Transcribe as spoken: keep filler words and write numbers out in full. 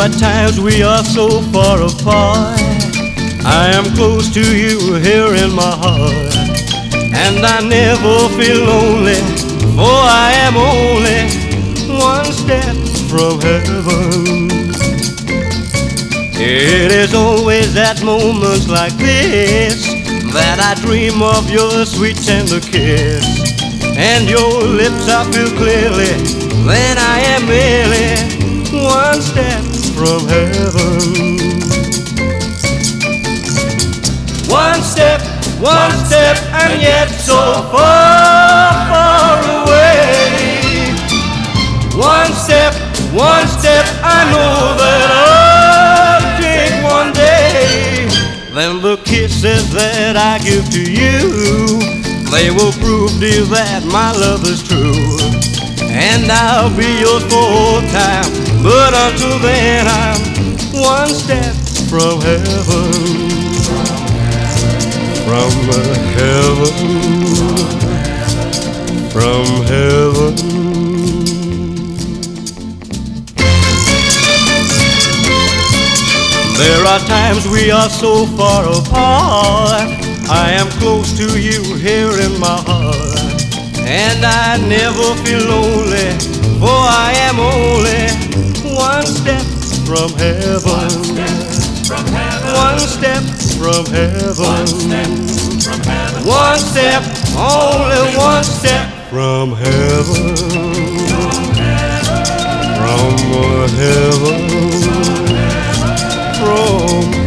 at times we are so far apart, I am close to you here in my heart. And I never feel lonely, for I am only one step from heaven. It is always at moments like this that I dream of your sweet tender kiss, and your lips I feel clearly, then I am merely one step from heaven. One step, one step, and yet so far, far away. One step, one step, I know that I'll take one day. Then the kisses that I give to you, they will prove, dear, that my love is true. And I'll be yours for all time, but until then I'm one step from heaven. From heaven, from heaven. There are times we are so far apart, I am close to you here in my heart. And I never feel lonely, for I am only one step from heaven. One step from heaven. One step, only one step from heaven. From heaven. From